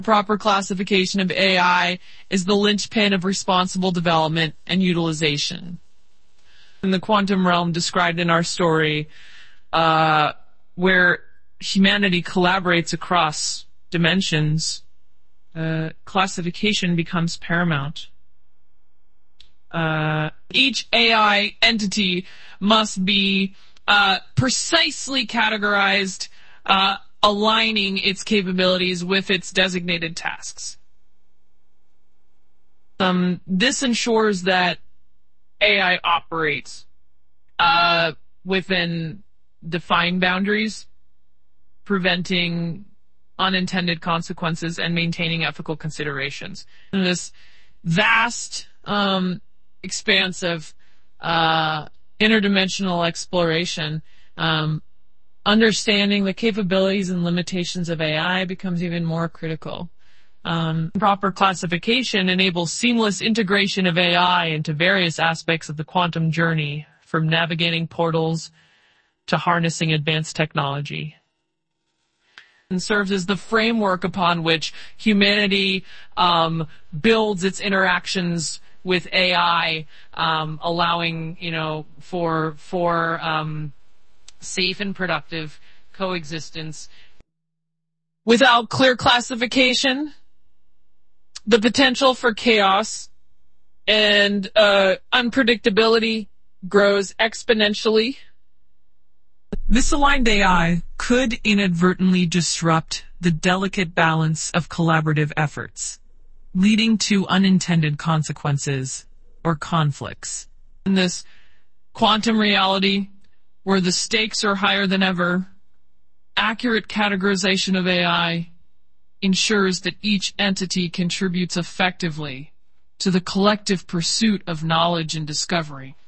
Proper classification of AI is the linchpin of responsible development and utilization. In the quantum realm described in our story, where humanity collaborates across dimensions, classification becomes paramount. Each AI entity must be precisely categorized, aligning its capabilities with its designated tasks. This ensures that AI operates within defined boundaries, preventing unintended consequences and maintaining ethical considerations. In this vast expanse of interdimensional exploration, understanding the capabilities and limitations of AI becomes even more critical. Proper classification enables seamless integration of AI into various aspects of the quantum journey, from navigating portals to harnessing advanced technology, and serves as the framework upon which humanity builds its interactions with AI, allowing for safe and productive coexistence. Without clear classification, the potential for chaos and unpredictability grows exponentially. Misaligned AI could inadvertently disrupt the delicate balance of collaborative efforts, leading to unintended consequences or conflicts. In this quantum reality, where the stakes are higher than ever, accurate categorization of AI ensures that each entity contributes effectively to the collective pursuit of knowledge and discovery.